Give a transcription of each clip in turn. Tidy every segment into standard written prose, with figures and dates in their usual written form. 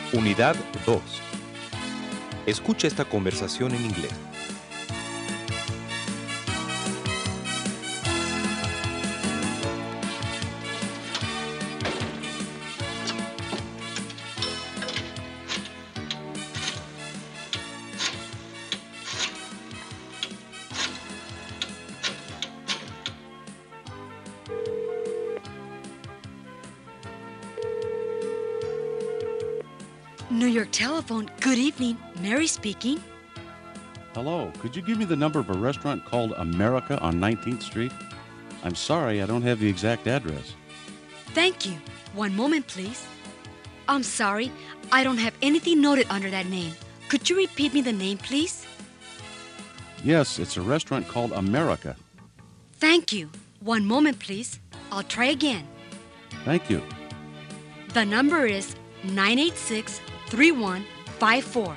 Unidad 2. Escucha esta conversación en inglés. New York Telephone. Good evening. Mary speaking. Hello, could you give me the number of a restaurant called America on 19th Street? I'm sorry, I don't have the exact address. Thank you. One moment, please. I'm sorry, I don't have anything noted under that name. Could you repeat me the name, please? Yes, it's a restaurant called America. Thank you. One moment, please. I'll try again. Thank you. The number is 986-3154.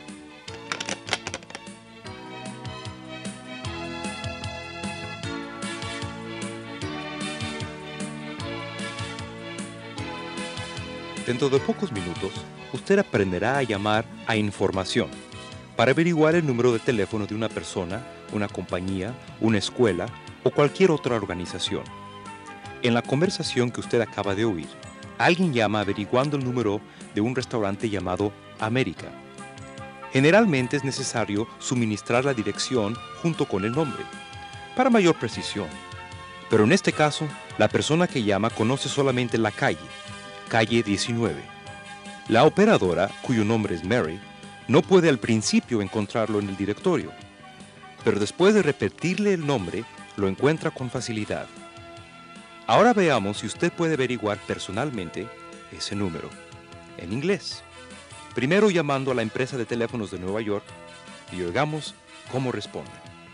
Dentro de pocos minutos, usted aprenderá a llamar a información para averiguar el número de teléfono de una persona, una compañía, una escuela o cualquier otra organización. En la conversación que usted acaba de oír, alguien llama averiguando el número de un restaurante llamado América. Generalmente es necesario suministrar la dirección junto con el nombre, para mayor precisión. Pero en este caso, la persona que llama conoce solamente la calle 19. La operadora, cuyo nombre es Mary, no puede al principio encontrarlo en el directorio, pero después de repetirle el nombre, lo encuentra con facilidad. Ahora veamos si usted puede averiguar personalmente ese número, en inglés. Primero llamando a la empresa de teléfonos de Nueva York y oigamos cómo responde.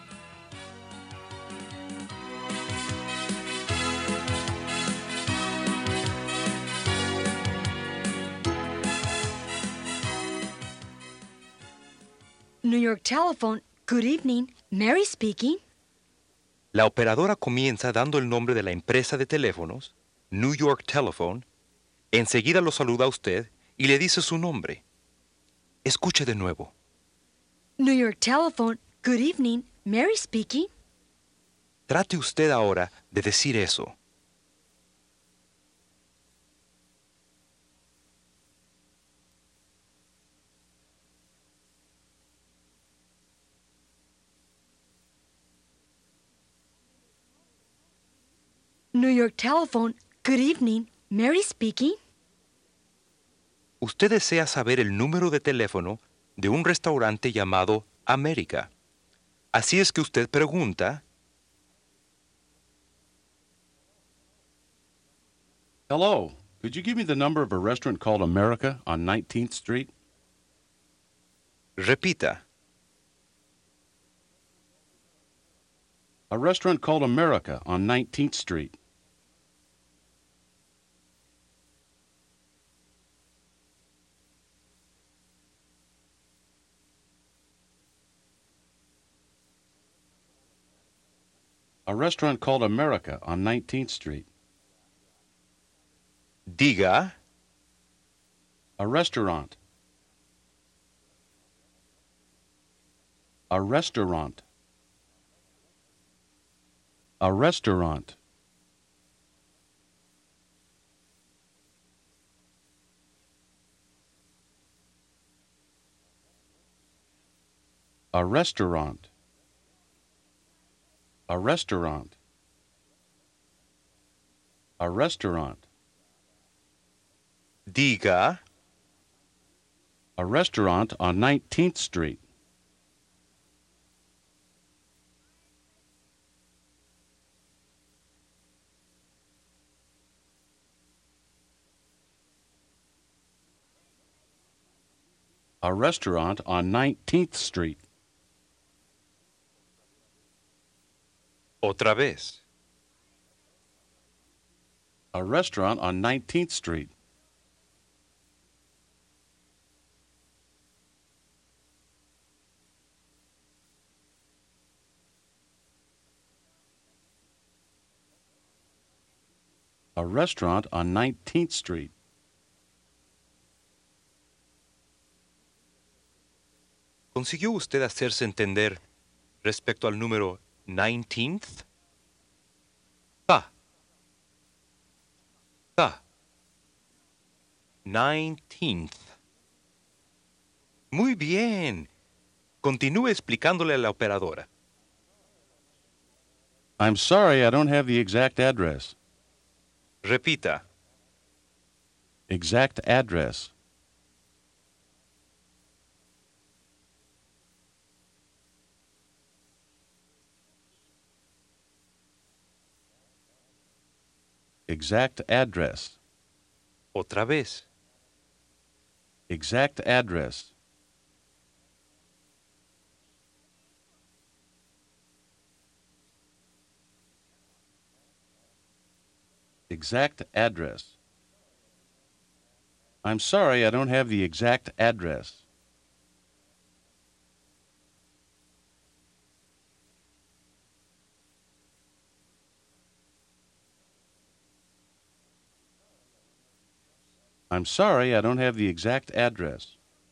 New York Telephone. Good evening. Mary speaking. La operadora comienza dando el nombre de la empresa de teléfonos, New York Telephone. Enseguida lo saluda a usted y le dice su nombre. Escuche de nuevo. New York Telephone. Good evening. Mary speaking. Trate usted ahora de decir eso. New York Telephone. Good evening. Mary speaking. Usted desea saber el número de teléfono de un restaurante llamado América. Así es que usted pregunta, Hello, could you give me the number of a restaurant called America on 19th Street? repita, A restaurant called America on 19th Street. A restaurant called America on 19th Street. diga, A restaurant. A restaurant. A restaurant. A restaurant. A restaurant. A restaurant. diga, A restaurant on 19th Street. A restaurant on 19th Street. otra vez, A restaurant on 19th Street. A restaurant on 19th Street. ¿Consiguió usted hacerse entender respecto al número 19th? Ta. Ta. 19th. Muy bien. Continúe explicándole a la operadora. I'm sorry, I don't have the exact address. Repita. Exact address. Exact address. Otra vez. Exact address. Exact address. I'm sorry, I don't have the exact address. I'm sorry, I don't have the exact address.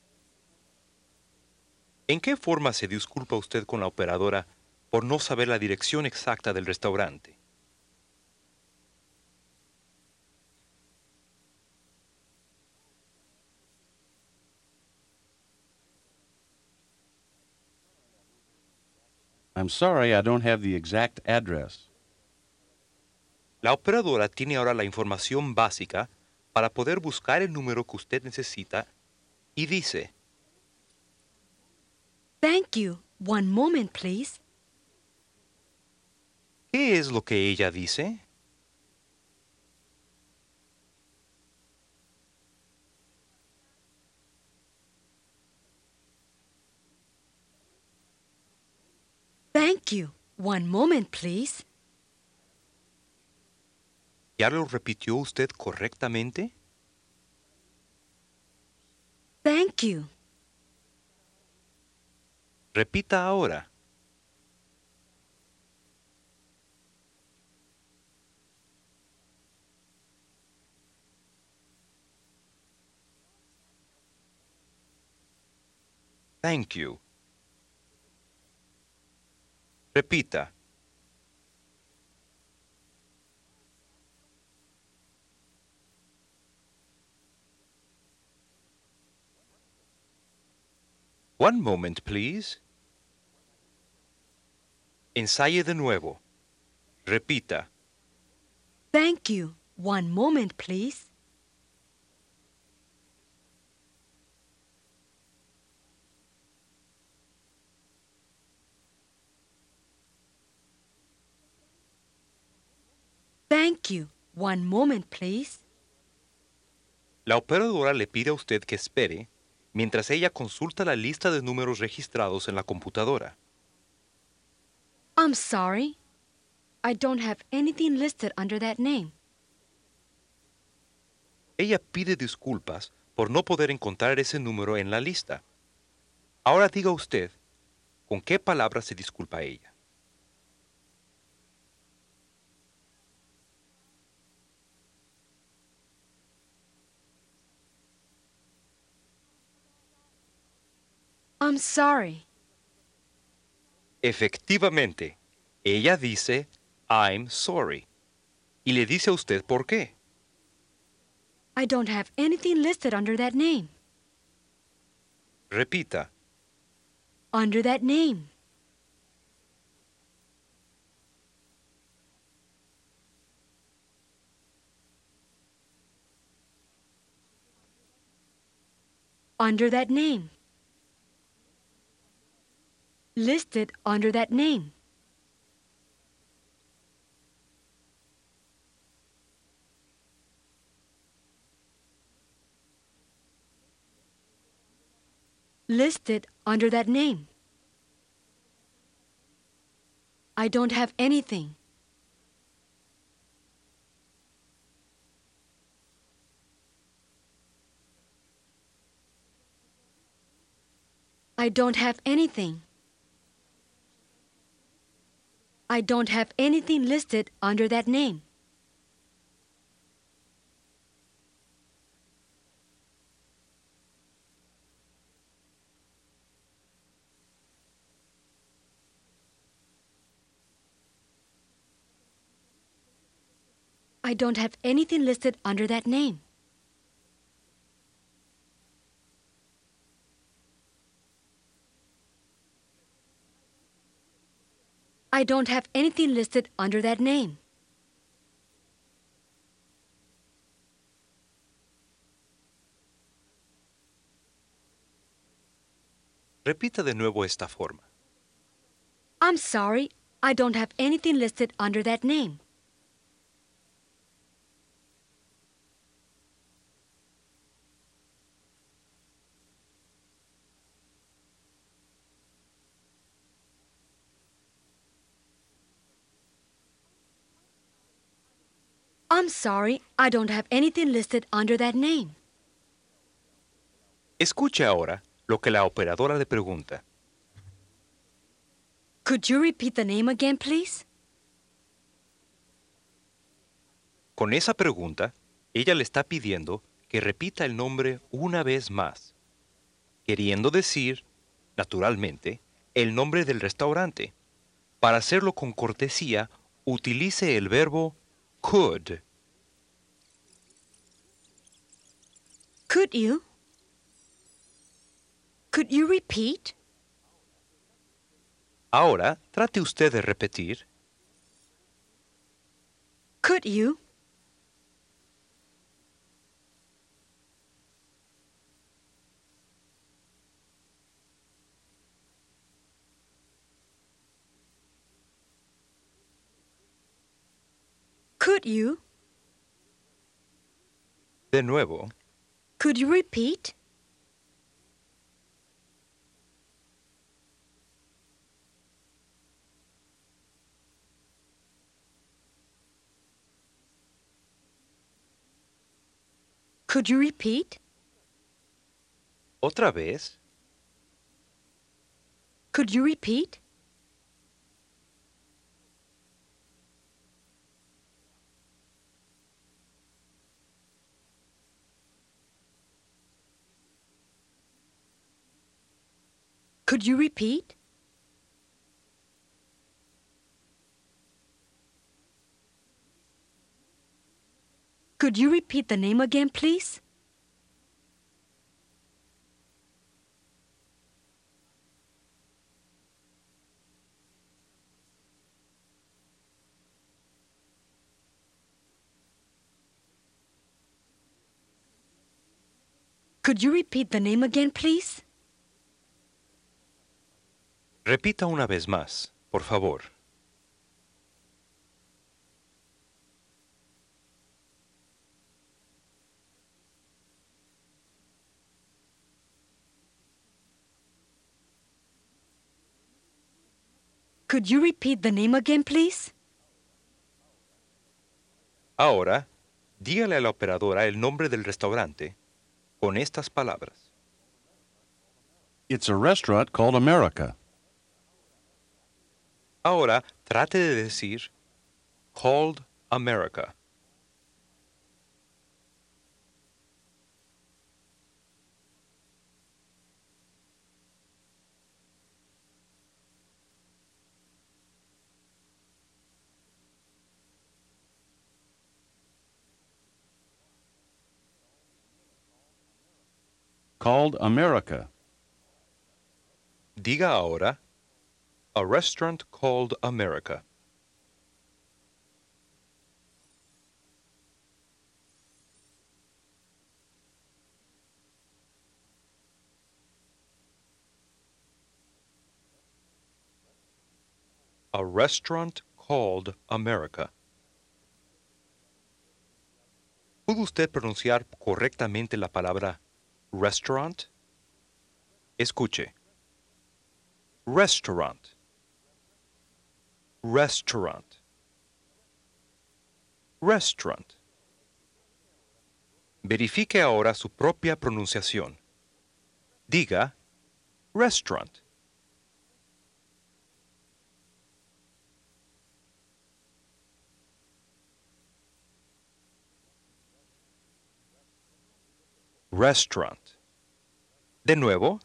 ¿En qué forma se disculpa usted con la operadora por no saber la dirección exacta del restaurante? I'm sorry, I don't have the exact address. La operadora tiene ahora la información básica para poder buscar el número que usted necesita y dice, Thank you. One moment, please. ¿qué es lo que ella dice? Thank you. One moment, please. ¿Ya lo repitió usted correctamente? Thank you. Repita ahora. Thank you. Repita. One moment, please. Ensaye de nuevo. Repita. Thank you. One moment, please. Thank you. One moment, please. La operadora le pide a usted que espere mientras ella consulta la lista de números registrados en la computadora. I'm sorry. I don't have anything listed under that name. Ella pide disculpas por no poder encontrar ese número en la lista. Ahora diga usted, ¿con qué palabra se disculpa ella? I'm sorry. Efectivamente, ella dice, I'm sorry. Y le dice a usted por qué. I don't have anything listed under that name. Repita. Under that name. Under that name. Listed under that name. Listed under that name. I don't have anything. I don't have anything. I don't have anything listed under that name. I don't have anything listed under that name. I don't have anything listed under that name. Repita de nuevo esta forma. I'm sorry, I don't have anything listed under that name. I'm sorry, I don't have anything listed under that name. Escuche ahora lo que la operadora le pregunta. Could you repeat the name again, please? Con esa pregunta, ella le está pidiendo que repita el nombre una vez más, queriendo decir, naturalmente, el nombre del restaurante. Para hacerlo con cortesía, utilice el verbo could. Could you? Could you repeat? Ahora, trate usted de repetir. Could you? Could you? De nuevo. Could you repeat? Could you repeat? Otra vez. Could you repeat? Could you repeat? Could you repeat the name again, please? Could you repeat the name again, please? Repita una vez más, por favor. Could you repeat the name again, please? Ahora, dígale a la operadora el nombre del restaurante con estas palabras. It's a restaurant called America. Ahora, trate de decir Called America. Called America. Diga ahora A restaurant called America. A restaurant called America. ¿Pudo usted pronunciar correctamente la palabra restaurant? Escuche. Restaurant. Restaurant. Restaurant. Verifique ahora su propia pronunciación. Diga restaurant. Restaurant. De nuevo.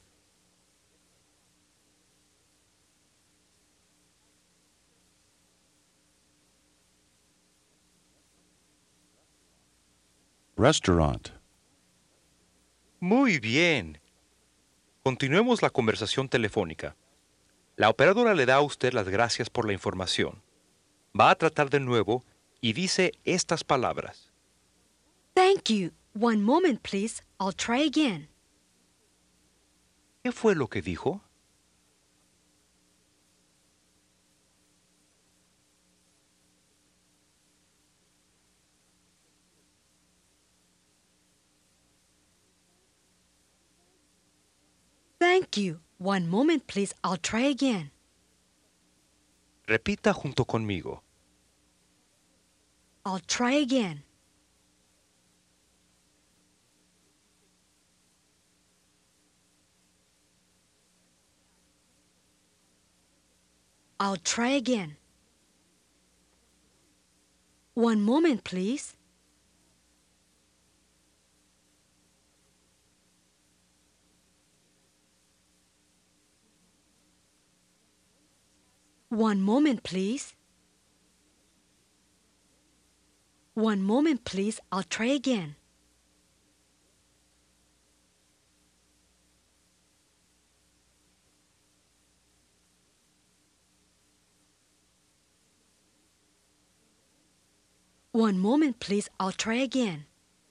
Restaurant. Muy bien. Continuemos la conversación telefónica. La operadora le da a usted las gracias por la información. Va a tratar de nuevo y dice estas palabras. Thank you. One moment, please. I'll try again. ¿Qué fue lo que dijo? Thank you. One moment, please. I'll try again. Repita junto conmigo. I'll try again. I'll try again. One moment, please. One moment, please. One moment, please. I'll try again. One moment, please. I'll try again.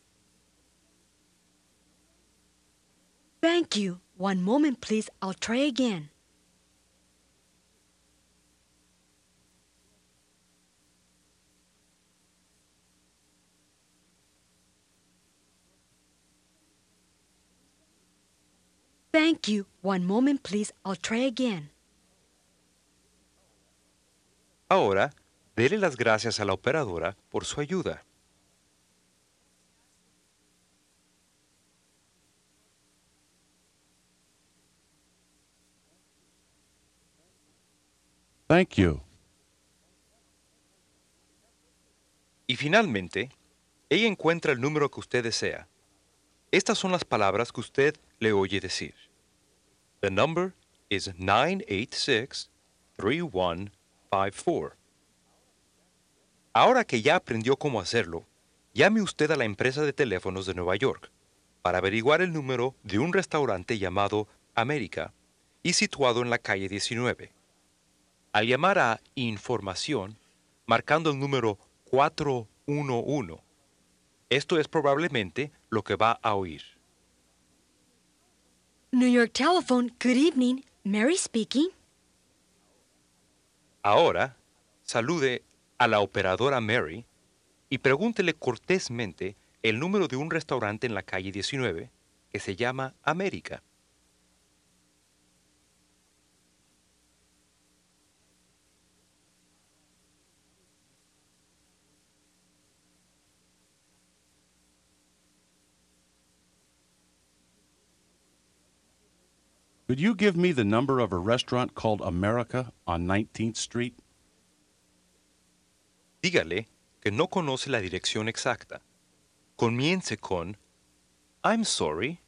Thank you. One moment, please. I'll try again. Thank you. One moment, please. I'll try again. Ahora, dele las gracias a la operadora por su ayuda. Thank you. Y finalmente, ella encuentra el número que usted desea. Estas son las palabras que usted le oye decir. The number is 986-3154. Ahora que ya aprendió cómo hacerlo, llame usted a la empresa de teléfonos de Nueva York para averiguar el número de un restaurante llamado América y situado en la calle 19. Al llamar a Información, marcando el número 411, esto es probablemente lo que va a oír. New York Telephone, good evening. Mary speaking. Ahora, salude a la operadora Mary y pregúntele cortésmente el número de un restaurante en la calle 19 que se llama América. Could you give me the number of a restaurant called America on 19th Street? Dígale que no conoce la dirección exacta. Comience con I'm sorry.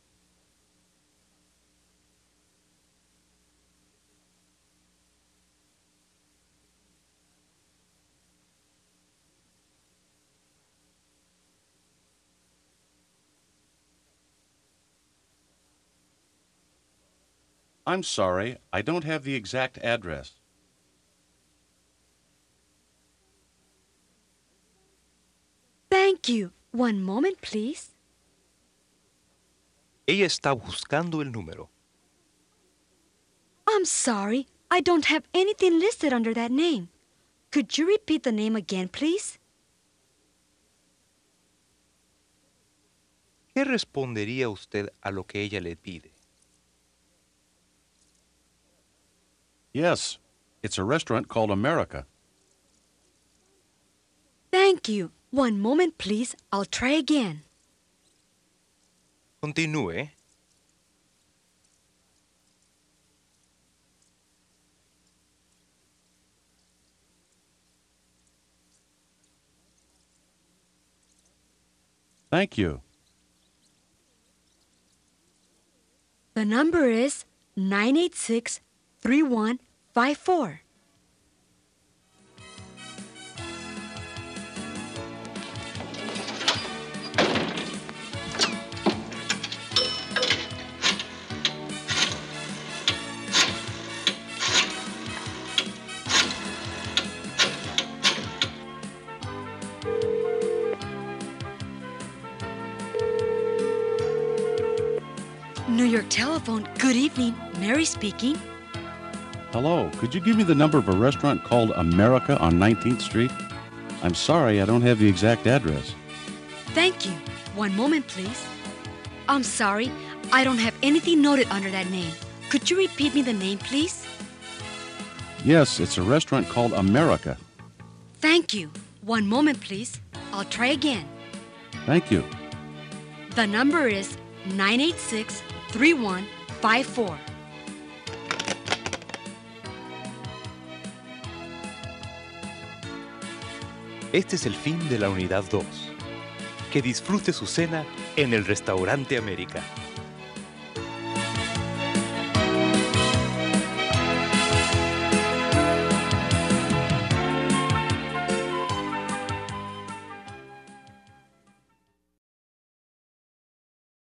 I'm sorry, I don't have the exact address. Thank you. One moment, please. Ella está buscando el número. I'm sorry. I don't have anything listed under that name. Could you repeat the name again, please? ¿Qué respondería usted a lo que ella le pide? Yes, it's a restaurant called America. Thank you. One moment, please. I'll try again. Continúe. Thank you. The number is 986-3154. New York telephone. Good evening. Mary speaking. Hello, could you give me the number of a restaurant called America on 19th Street? I'm sorry, I don't have the exact address. Thank you. One moment, please. I'm sorry, I don't have anything noted under that name. Could you repeat me the name, please? Yes, it's a restaurant called America. Thank you. One moment, please. I'll try again. Thank you. The number is 986-3154. Este es el fin de la unidad 2. Que disfrute su cena en el Restaurante América.